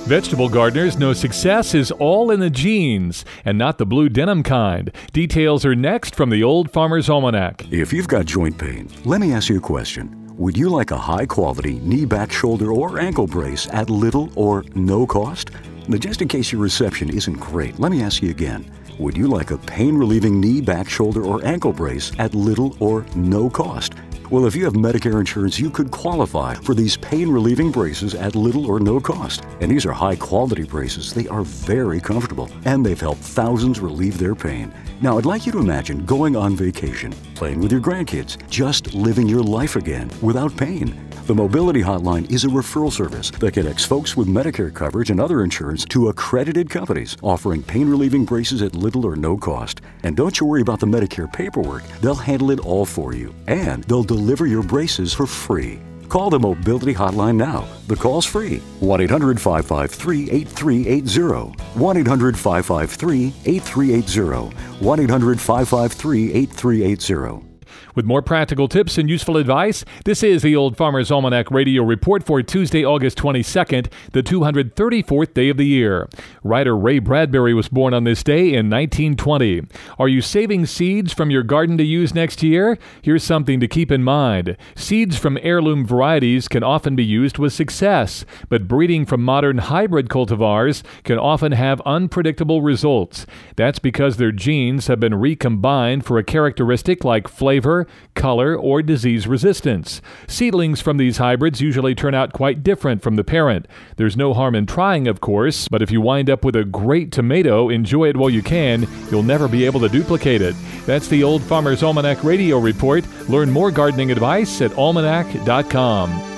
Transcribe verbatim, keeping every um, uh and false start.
Vegetable gardeners know success is all in the genes and not the blue denim kind. Details are next from the Old Farmer's Almanac. If you've got joint pain, let me ask you a question. Would you like a high-quality knee, back, shoulder, or ankle brace at little or no cost? Now, just in case your reception isn't great, let me ask you again. Would you like a pain-relieving knee, back, shoulder, or ankle brace at little or no cost? Well, if you have Medicare insurance, you could qualify for these pain-relieving braces at little or no cost. And these are high-quality braces. They are very comfortable, and they've helped thousands relieve their pain. Now, I'd like you to imagine going on vacation, playing with your grandkids, just living your life again without pain. The Mobility Hotline is a referral service that connects folks with Medicare coverage and other insurance to accredited companies offering pain-relieving braces at little or no cost. And don't you worry about the Medicare paperwork. They'll handle it all for you, and they'll deliver your braces for free. Call the Mobility Hotline now. The call's free. one eight hundred five five three eight three eight zero. one eight hundred five five three eight three eight zero. one eight hundred five five three eight three eight zero. With more practical tips and useful advice, this is the Old Farmer's Almanac Radio Report for Tuesday, August twenty-second, the two hundred thirty-fourth day of the year. Writer Ray Bradbury was born on this day in nineteen twenty. Are you saving seeds from your garden to use next year? Here's something to keep in mind. Seeds from heirloom varieties can often be used with success, but breeding from modern hybrid cultivars can often have unpredictable results. That's because their genes have been recombined for a characteristic like flavor, color, or disease resistance. Seedlings from these hybrids usually turn out quite different from the parent. There's no harm in trying, of course, but if you wind up with a great tomato, enjoy it while you can. You'll never be able to duplicate it. That's the Old Farmer's Almanac Radio Report. Learn more gardening advice at almanac dot com.